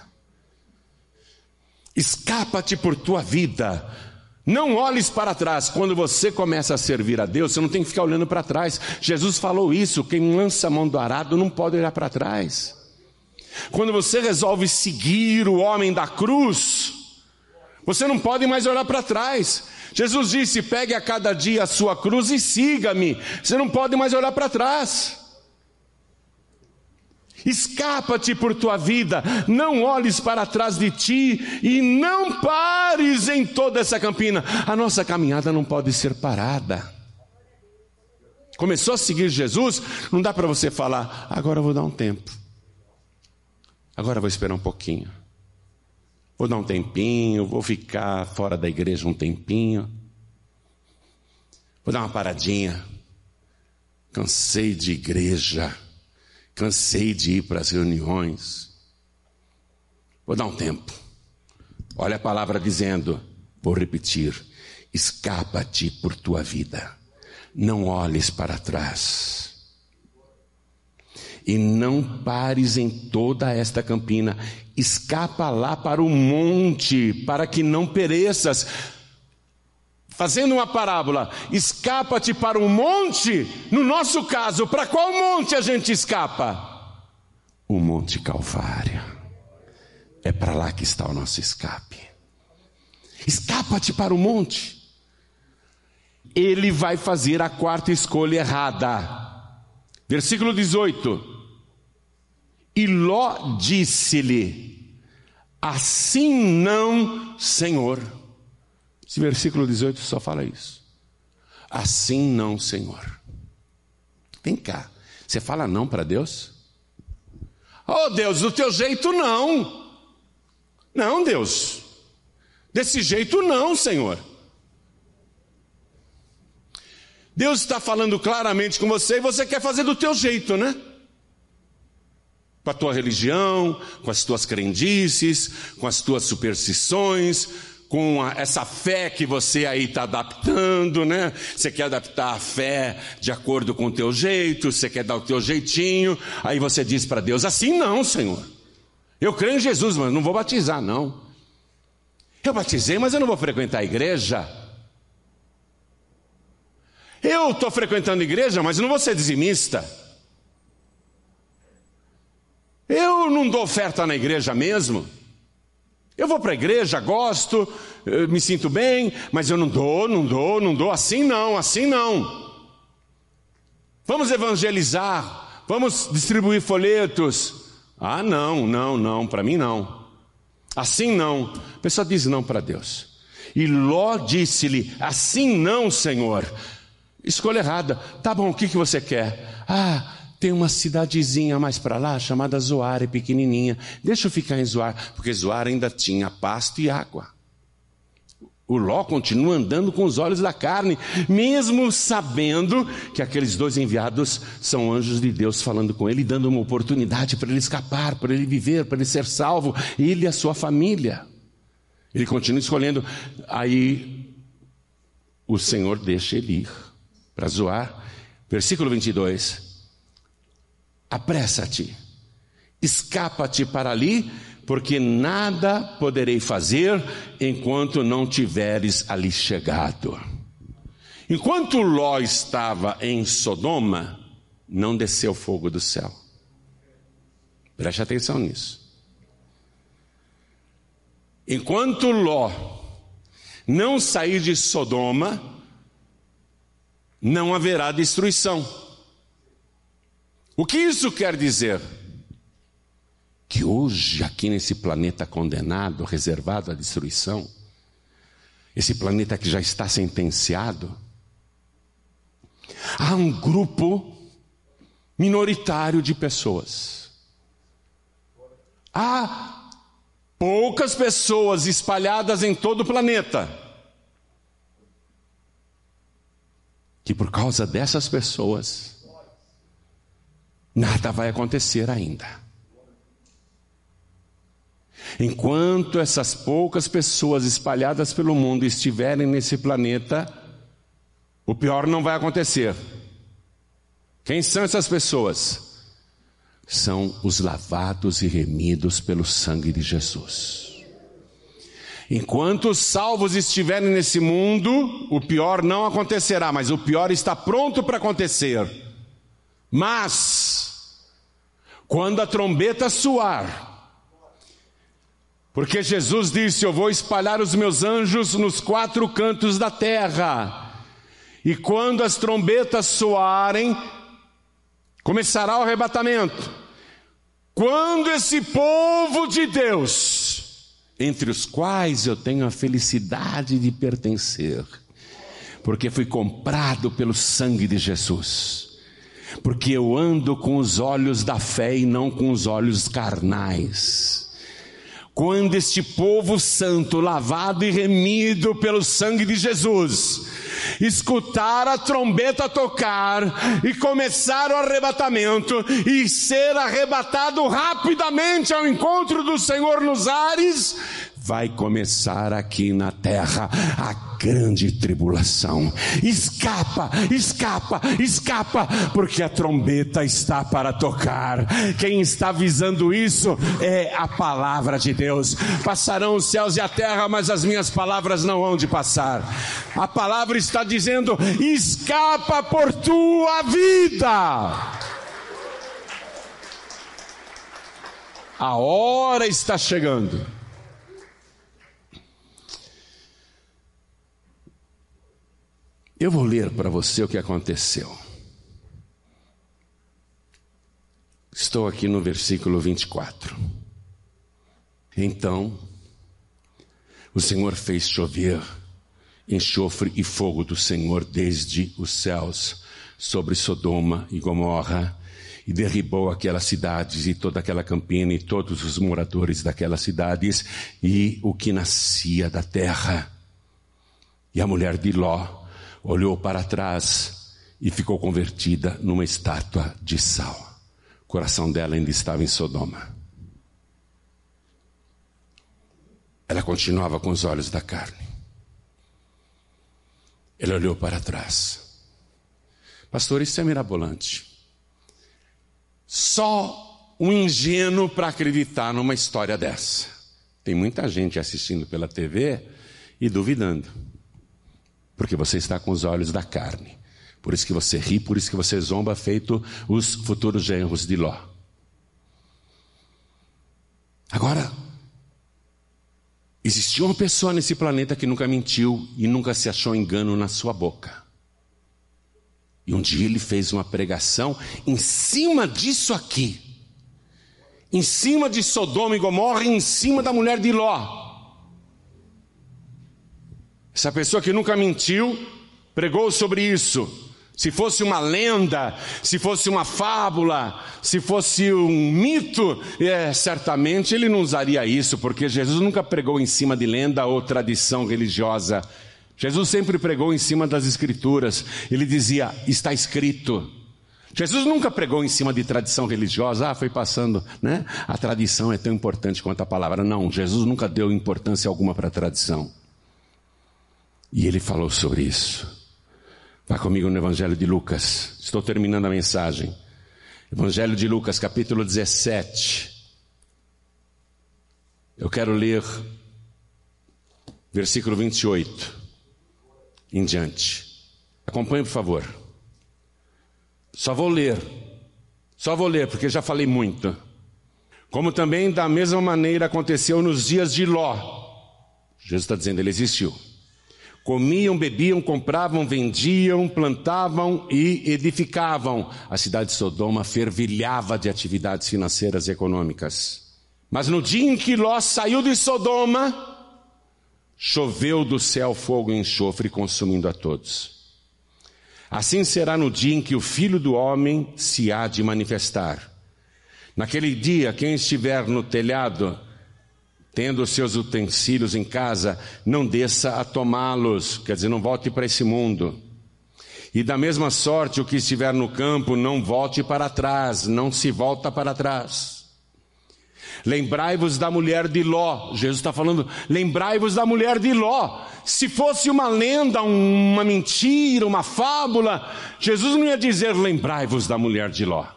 Escapa-te por tua vida. Não olhes para trás. Quando você começa a servir a Deus, você não tem que ficar olhando para trás. Jesus falou isso: quem lança a mão do arado não pode olhar para trás. Quando você resolve seguir o homem da cruz, você não pode mais olhar para trás. Jesus disse: pegue a cada dia a sua cruz e siga-me. Você não pode mais olhar para trás. Escapa-te por tua vida, não olhes para trás de ti e não pares em toda essa campina. A nossa caminhada não pode ser parada. Começou a seguir Jesus, não dá para você falar: agora eu vou dar um tempo, agora eu vou esperar um pouquinho, vou dar um tempinho, vou ficar fora da igreja um tempinho, vou dar uma paradinha, cansei de igreja, cansei de ir para as reuniões, vou dar um tempo. Olha a palavra dizendo, vou repetir: escapa-te por tua vida, não olhes para trás e não pares em toda esta campina. Escapa lá para o monte, para que não pereças. Fazendo uma parábola: escapa-te para o monte. No nosso caso, para qual monte a gente escapa? O Monte Calvário. É para lá que está o nosso escape. Escapa-te para o monte. Ele vai fazer a quarta escolha errada. Versículo 18. E Ló disse-lhe: assim não, Senhor. Esse versículo 18 só fala isso. Assim não, Senhor. Vem cá, você fala não para Deus? Oh Deus, do teu jeito não. Não, Deus, desse jeito não, Senhor. Deus está falando claramente com você e você quer fazer do teu jeito, né? Com a tua religião, com as tuas crendices, com as tuas superstições, com essa fé que você aí está adaptando, né? Você quer adaptar a fé de acordo com o teu jeito, você quer dar o teu jeitinho, aí você diz para Deus: assim não, Senhor. Eu creio em Jesus, mas não vou batizar, não. Eu batizei, mas eu não vou frequentar a igreja. Eu estou frequentando a igreja, mas não vou ser dizimista. Eu não dou oferta na igreja mesmo. Eu vou para a igreja, gosto, me sinto bem, mas eu não dou, assim não. Vamos evangelizar, vamos distribuir folhetos. Ah, não, para mim não. Assim não. A pessoa diz não para Deus. E Ló disse-lhe: assim não, Senhor. Escolha errada. Tá bom, o que você quer? Tem uma cidadezinha mais para lá, chamada Zoar, é pequenininha. Deixa eu ficar em Zoar, porque Zoar ainda tinha pasto e água. O Ló continua andando com os olhos da carne, mesmo sabendo que aqueles dois enviados são anjos de Deus falando com ele, dando uma oportunidade para ele escapar, para ele viver, para ele ser salvo, ele e a sua família. Ele continua escolhendo. Aí o Senhor deixa ele ir para Zoar. Versículo 22. Apressa-te, escapa-te para ali, porque nada poderei fazer enquanto não tiveres ali chegado. Enquanto Ló estava em Sodoma, não desceu fogo do céu. Preste atenção nisso. Enquanto Ló não sair de Sodoma, não haverá destruição. O que isso quer dizer? Que hoje, aqui nesse planeta condenado, reservado à destruição, esse planeta que já está sentenciado, há um grupo minoritário de pessoas. Há poucas pessoas espalhadas em todo o planeta, que por causa dessas pessoas, nada vai acontecer ainda. Enquanto essas poucas pessoas espalhadas pelo mundo estiverem nesse planeta, o pior não vai acontecer. Quem são essas pessoas? São os lavados e remidos pelo sangue de Jesus. Enquanto os salvos estiverem nesse mundo, o pior não acontecerá, mas o pior está pronto para acontecer. Mas, quando a trombeta soar, porque Jesus disse: eu vou espalhar os meus anjos nos 4 cantos da terra, e quando as trombetas soarem, começará o arrebatamento. Quando esse povo de Deus, entre os quais eu tenho a felicidade de pertencer, porque fui comprado pelo sangue de Jesus, porque eu ando com os olhos da fé e não com os olhos carnais. Quando este povo santo, lavado e remido pelo sangue de Jesus, escutar a trombeta tocar e começar o arrebatamento e ser arrebatado rapidamente ao encontro do Senhor nos ares, vai começar aqui na terra a grande tribulação. Escapa, escapa, escapa, porque a trombeta está para tocar. Quem está avisando isso é a palavra de Deus. Passarão os céus e a terra, mas as minhas palavras não hão de passar. A palavra está dizendo: escapa por tua vida. A hora está chegando. Eu vou ler para você o que aconteceu. Estou aqui no versículo 24. Então, o Senhor fez chover enxofre e fogo do Senhor desde os céus sobre Sodoma e Gomorra, e derribou aquelas cidades e toda aquela campina e todos os moradores daquelas cidades e o que nascia da terra. E a mulher de Ló olhou para trás e ficou convertida numa estátua de sal. O coração dela ainda estava em Sodoma. Ela continuava com os olhos da carne. Ela olhou para trás. Pastor, isso é mirabolante. Só um ingênuo para acreditar numa história dessa. Tem muita gente assistindo pela TV e duvidando. Porque você está com os olhos da carne. Por isso que você ri, por isso que você zomba, feito os futuros genros de Ló. Agora, existiu uma pessoa nesse planeta que nunca mentiu e nunca se achou engano na sua boca. E um dia ele fez uma pregação em cima disso aqui. Em cima de Sodoma e Gomorra e em cima da mulher de Ló. Essa pessoa que nunca mentiu, pregou sobre isso. Se fosse uma lenda, se fosse uma fábula, se fosse um mito, certamente ele não usaria isso, porque Jesus nunca pregou em cima de lenda ou tradição religiosa. Jesus sempre pregou em cima das Escrituras. Ele dizia, está escrito. Jesus nunca pregou em cima de tradição religiosa. Foi passando, né? A tradição é tão importante quanto a palavra. Não, Jesus nunca deu importância alguma para a tradição. E ele falou sobre isso. Vá comigo no Evangelho de Lucas. Estou terminando a mensagem. Evangelho de Lucas, capítulo 17. Eu quero ler versículo 28 em diante. Acompanhe, por favor. Só vou ler, porque já falei muito. Como também da mesma maneira aconteceu nos dias de Ló. Jesus está dizendo, ele existiu. Comiam, bebiam, compravam, vendiam, plantavam e edificavam. A cidade de Sodoma fervilhava de atividades financeiras e econômicas. Mas no dia em que Ló saiu de Sodoma, choveu do céu fogo e enxofre, consumindo a todos. Assim será no dia em que o Filho do Homem se há de manifestar. Naquele dia, quem estiver no telhado, tendo os seus utensílios em casa, não desça a tomá-los, quer dizer, não volte para esse mundo. E da mesma sorte, o que estiver no campo, não volte para trás, não se volta para trás. Lembrai-vos da mulher de Ló. Jesus está falando, lembrai-vos da mulher de Ló. Se fosse uma lenda, uma mentira, uma fábula, Jesus não ia dizer, lembrai-vos da mulher de Ló.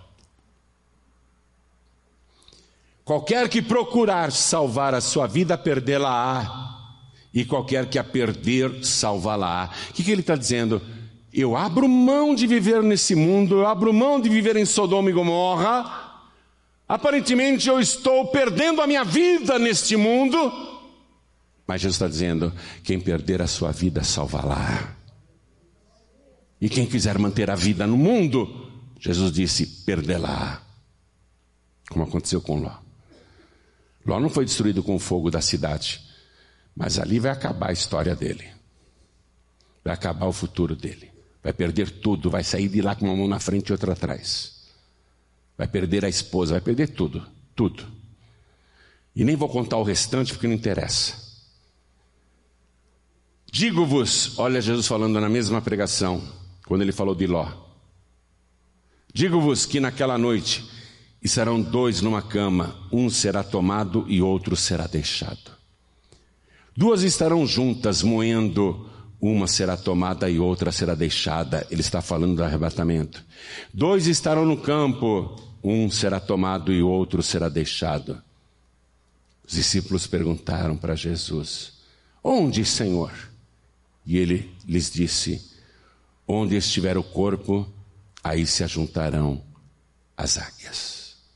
Qualquer que procurar salvar a sua vida, perdê-la-á. E qualquer que a perder, salvá-la-á. O que ele está dizendo? Eu abro mão de viver nesse mundo, eu abro mão de viver em Sodoma e Gomorra. Aparentemente eu estou perdendo a minha vida neste mundo. Mas Jesus está dizendo, quem perder a sua vida, salvá-la. E quem quiser manter a vida no mundo, Jesus disse, perdê-la. Como aconteceu com Ló. Ló não foi destruído com o fogo da cidade, mas ali vai acabar a história dele. Vai acabar o futuro dele. Vai perder tudo, vai sair de lá com uma mão na frente e outra atrás. Vai perder a esposa, vai perder tudo, tudo. E nem vou contar o restante porque não interessa. Digo-vos, olha Jesus falando na mesma pregação, quando ele falou de Ló. Digo-vos que naquela noite, e serão dois numa cama, um será tomado e outro será deixado. Duas estarão juntas moendo, uma será tomada e outra será deixada. Ele está falando do arrebatamento. Dois estarão no campo, um será tomado e outro será deixado. Os discípulos perguntaram para Jesus, onde, Senhor? E ele lhes disse, onde estiver o corpo, aí se ajuntarão as águias.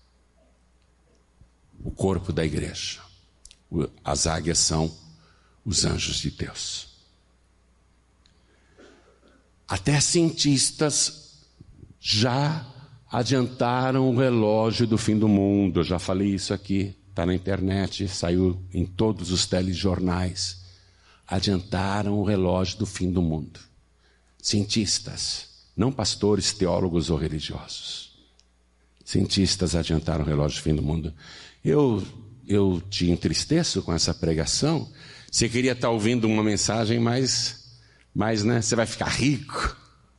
O corpo da igreja. As águias são os anjos de Deus. Até cientistas já adiantaram o relógio do fim do mundo. Eu já falei isso aqui, está na internet, saiu em todos os telejornais. Adiantaram o relógio do fim do mundo. Cientistas, não pastores, teólogos ou religiosos. Cientistas adiantaram o relógio do fim do mundo. Eu te entristeço com essa pregação. Você queria estar ouvindo uma mensagem mais né, você vai ficar rico.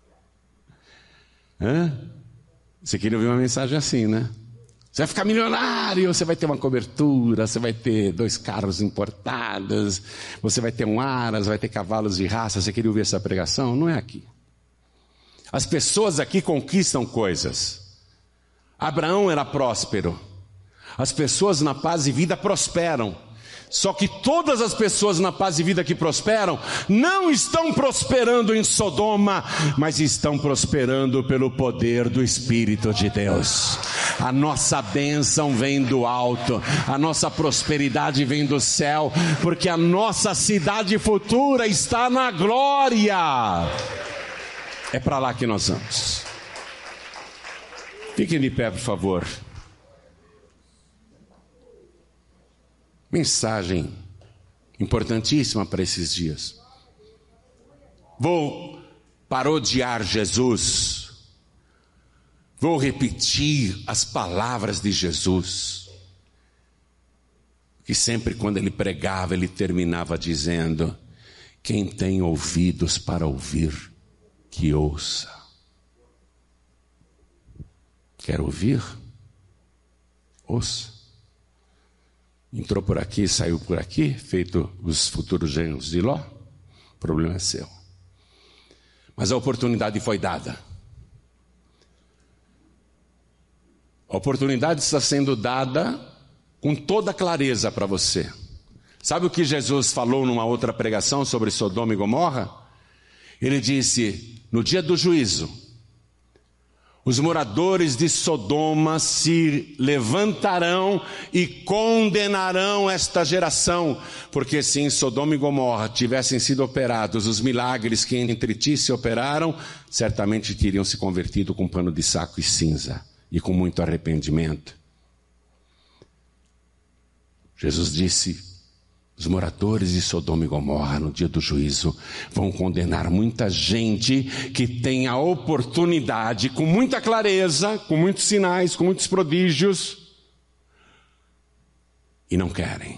Você queria ouvir uma mensagem assim, né? Você vai ficar milionário, você vai ter uma cobertura, você vai ter 2 carros importados, você vai ter um aras, vai ter cavalos de raça. Você queria ouvir essa pregação? Não é aqui. As pessoas aqui conquistam coisas. Abraão era próspero. As pessoas na paz e vida prosperam. Só que todas as pessoas na paz e vida que prosperam, não estão prosperando em Sodoma, mas estão prosperando pelo poder do Espírito de Deus. A nossa bênção vem do alto, a nossa prosperidade vem do céu, porque a nossa cidade futura está na glória. É para lá que nós vamos. Fiquem de pé, por favor. Mensagem importantíssima para esses dias. Vou parodiar Jesus. Vou repetir as palavras de Jesus. Que sempre quando ele pregava, ele terminava dizendo: quem tem ouvidos para ouvir, que ouça. Quer ouvir? Ouça. Entrou por aqui, saiu por aqui, feito os futuros genros de Ló, o problema é seu. Mas a oportunidade foi dada. A oportunidade está sendo dada com toda clareza para você. Sabe o que Jesus falou numa outra pregação sobre Sodoma e Gomorra? Ele disse, no dia do juízo, os moradores de Sodoma se levantarão e condenarão esta geração, porque se em Sodoma e Gomorra tivessem sido operados os milagres que entre ti se operaram, certamente teriam se convertido com pano de saco e cinza, e com muito arrependimento. Jesus disse: os moradores de Sodoma e Gomorra no dia do juízo vão condenar muita gente que tem a oportunidade, com muita clareza, com muitos sinais, com muitos prodígios, e não querem.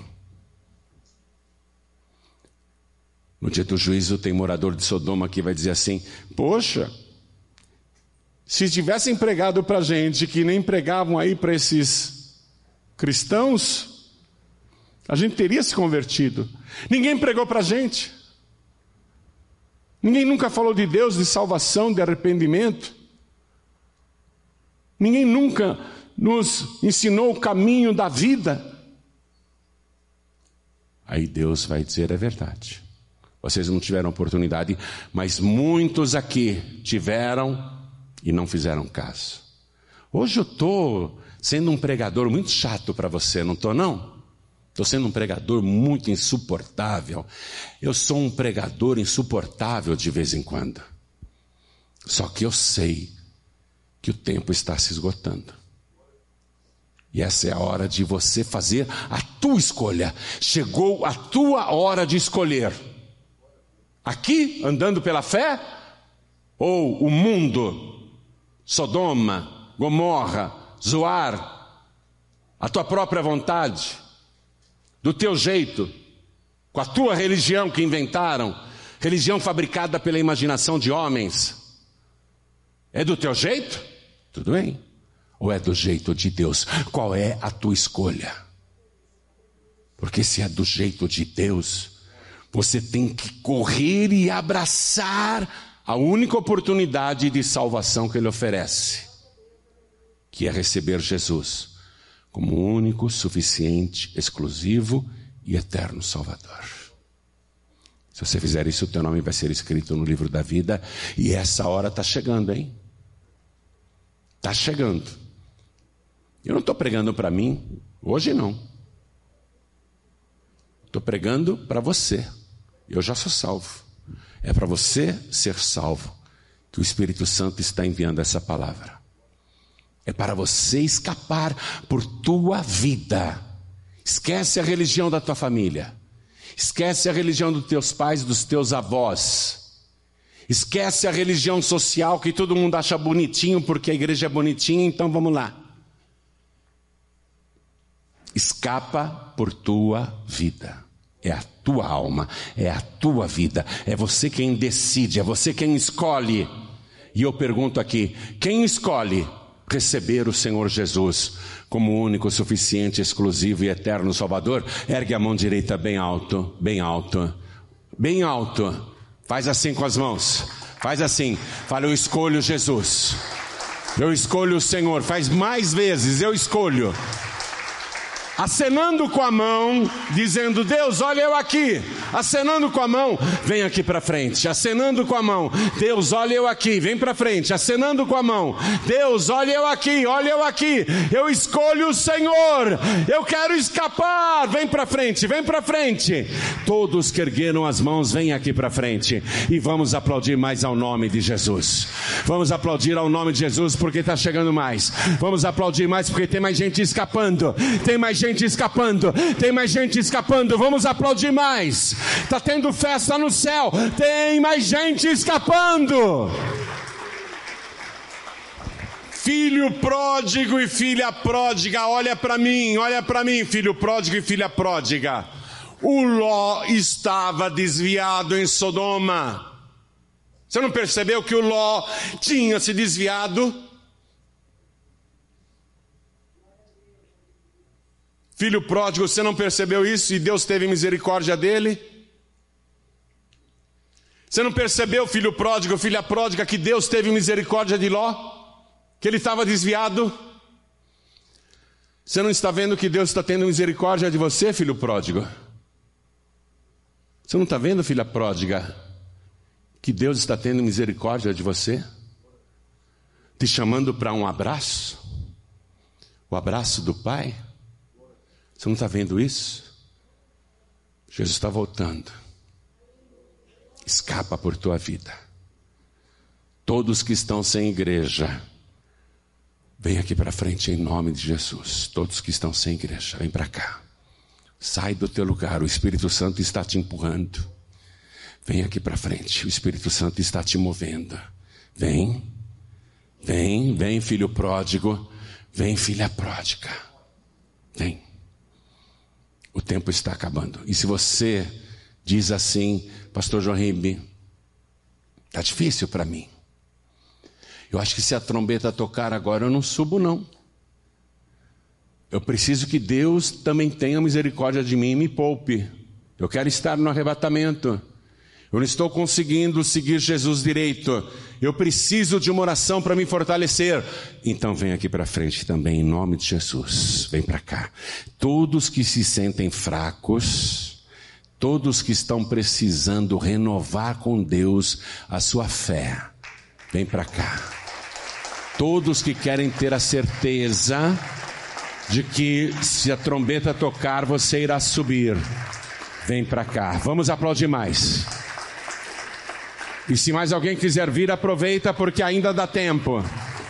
No dia do juízo tem morador de Sodoma que vai dizer assim: poxa, se tivessem pregado para gente que nem pregavam aí para esses cristãos, a gente teria se convertido. Ninguém pregou para a gente. Ninguém nunca falou de Deus, de salvação, de arrependimento. Ninguém nunca nos ensinou o caminho da vida. Aí Deus vai dizer: é verdade. Vocês não tiveram oportunidade, mas muitos aqui tiveram e não fizeram caso. Hoje eu estou sendo um pregador muito chato para você, não estou não? Estou sendo um pregador muito insuportável. Eu sou um pregador insuportável de vez em quando. Só que eu sei que o tempo está se esgotando. E essa é a hora de você fazer a tua escolha. Chegou a tua hora de escolher. Aqui, andando pela fé, ou o mundo, Sodoma, Gomorra, Zoar, a tua própria vontade, do teu jeito, com a tua religião que inventaram, religião fabricada pela imaginação de homens. É do teu jeito? Tudo bem. Ou é do jeito de Deus? Qual é a tua escolha? Porque se é do jeito de Deus, você tem que correr e abraçar a única oportunidade de salvação que Ele oferece, que é receber Jesus como único, suficiente, exclusivo e eterno Salvador. Se você fizer isso, o teu nome vai ser escrito no livro da vida. E essa hora está chegando, hein? Está chegando. Eu não estou pregando para mim, hoje não. Estou pregando para você. Eu já sou salvo. É para você ser salvo que o Espírito Santo está enviando essa palavra. É para você escapar por tua vida. Esquece a religião da tua família. Esquece a religião dos teus pais, dos teus avós. Esquece a religião social que todo mundo acha bonitinho porque a igreja é bonitinha, então vamos lá. Escapa por tua vida. É a tua alma, é a tua vida. É você quem decide, é você quem escolhe. E eu pergunto aqui, quem escolhe receber o Senhor Jesus como único, suficiente, exclusivo e eterno Salvador? Ergue a mão direita bem alto, bem alto, bem alto. Faz assim com as mãos, faz assim. Fala: eu escolho Jesus, eu escolho o Senhor. Faz mais vezes: eu escolho. Acenando com a mão, dizendo: Deus, olha eu aqui. Acenando com a mão, vem aqui para frente. Acenando com a mão, Deus, olha eu aqui, vem para frente. Acenando com a mão, Deus, olha eu aqui, olha eu aqui. Eu escolho o Senhor, eu quero escapar. Vem para frente, vem para frente. Todos que ergueram as mãos, vem aqui para frente. E vamos aplaudir mais ao nome de Jesus. Vamos aplaudir ao nome de Jesus porque está chegando mais. Vamos aplaudir mais porque tem mais gente escapando. Tem mais gente escapando, tem mais gente escapando. Vamos aplaudir mais. Está tendo festa no céu, tem mais gente escapando. Filho pródigo e filha pródiga, olha para mim, filho pródigo e filha pródiga. O Ló estava desviado em Sodoma. Você não percebeu que o Ló tinha se desviado? Filho pródigo, você não percebeu isso e Deus teve misericórdia dele? Você não percebeu, filho pródigo, filha pródiga, que Deus teve misericórdia de Ló? Que ele estava desviado? Você não está vendo que Deus está tendo misericórdia de você, filho pródigo? Você não está vendo, filha pródiga, que Deus está tendo misericórdia de você? Te chamando para um abraço? O abraço do Pai? Você não está vendo isso? Jesus está voltando. Escapa por tua vida. Todos que estão sem igreja, vem aqui para frente em nome de Jesus. Todos que estão sem igreja, vem para cá. Sai do teu lugar, o Espírito Santo está te empurrando. Vem aqui para frente, o Espírito Santo está te movendo. Vem, filho pródigo. Vem, filha pródiga. Vem. O tempo está acabando. E se você diz assim, pastor João Ribe, está difícil para mim. Eu acho que se a trombeta tocar agora eu não subo não. Eu preciso que Deus também tenha misericórdia de mim e me poupe. Eu quero estar no arrebatamento. Eu não estou conseguindo seguir Jesus direito. Eu preciso de uma oração para me fortalecer. Então vem aqui para frente também, em nome de Jesus. Vem para cá. Todos que se sentem fracos, todos que estão precisando renovar com Deus a sua fé, vem para cá. Todos que querem ter a certeza de que se a trombeta tocar, você irá subir, vem para cá. Vamos aplaudir mais. E se mais alguém quiser vir, aproveita porque ainda dá tempo.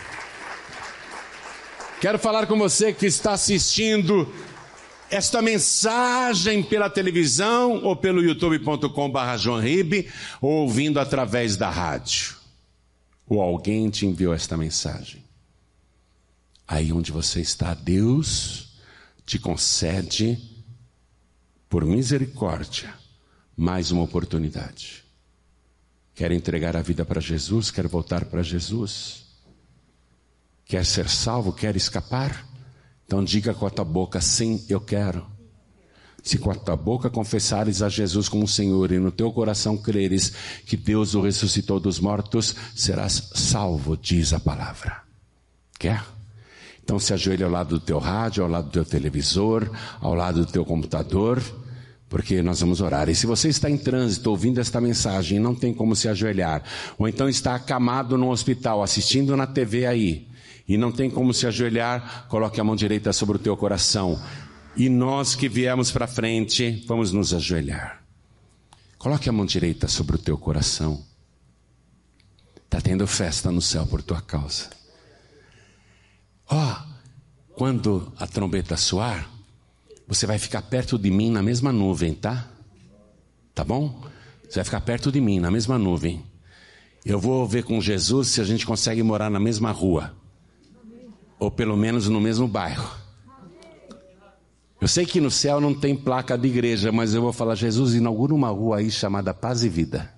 Quero falar com você que está assistindo esta mensagem pela televisão ou pelo youtube.com/joãoribe ou ouvindo através da rádio. Ou alguém te enviou esta mensagem. Aí onde você está, Deus te concede, por misericórdia, mais uma oportunidade. Quer entregar a vida para Jesus? Quer voltar para Jesus? Quer ser salvo? Quer escapar? Então diga com a tua boca, sim, eu quero. Se com a tua boca confessares a Jesus como Senhor e no teu coração creres que Deus o ressuscitou dos mortos, serás salvo, diz a palavra. Quer? Então se ajoelha ao lado do teu rádio, ao lado do teu televisor, ao lado do teu computador, porque nós vamos orar. E se você está em trânsito ouvindo esta mensagem e não tem como se ajoelhar, ou então está acamado no hospital assistindo na TV aí, e não tem como se ajoelhar, coloque a mão direita sobre o teu coração. E nós que viemos para frente, vamos nos ajoelhar. Coloque a mão direita sobre o teu coração. Está tendo festa no céu por tua causa. Quando a trombeta soar, você vai ficar perto de mim na mesma nuvem, tá? Tá bom? Você vai ficar perto de mim na mesma nuvem. Eu vou ver com Jesus se a gente consegue morar na mesma rua. Ou pelo menos no mesmo bairro. Eu sei que no céu não tem placa de igreja, mas eu vou falar, Jesus, inaugura uma rua aí chamada Paz e Vida.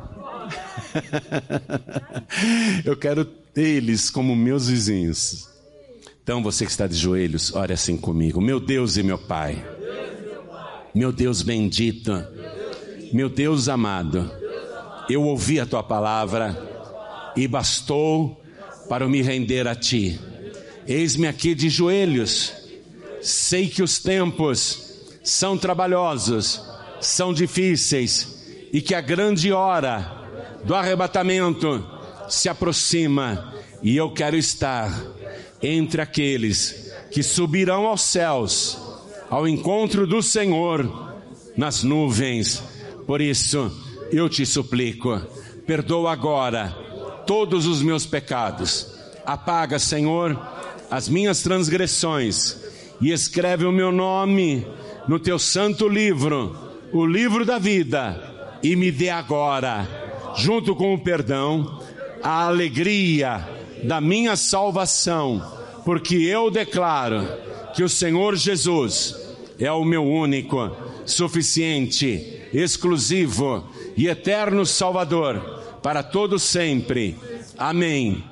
Eu quero eles como meus vizinhos. Então você que está de joelhos, ore assim comigo. Meu Deus e meu Pai, meu Deus bendito, meu Deus amado, eu ouvi a tua palavra e bastou para me render a ti. Eis-me aqui de joelhos. Sei que os tempos são trabalhosos, são difíceis e que a grande hora do arrebatamento se aproxima e eu quero estar entre aqueles que subirão aos céus, ao encontro do Senhor nas nuvens. Por isso eu te suplico, perdoa agora todos os meus pecados, apaga, Senhor, as minhas transgressões e escreve o meu nome no teu santo livro, o livro da vida, e me dê agora, junto com o perdão, a alegria da minha salvação, porque eu declaro que o Senhor Jesus é o meu único, suficiente, exclusivo e eterno Salvador para todo sempre. Amém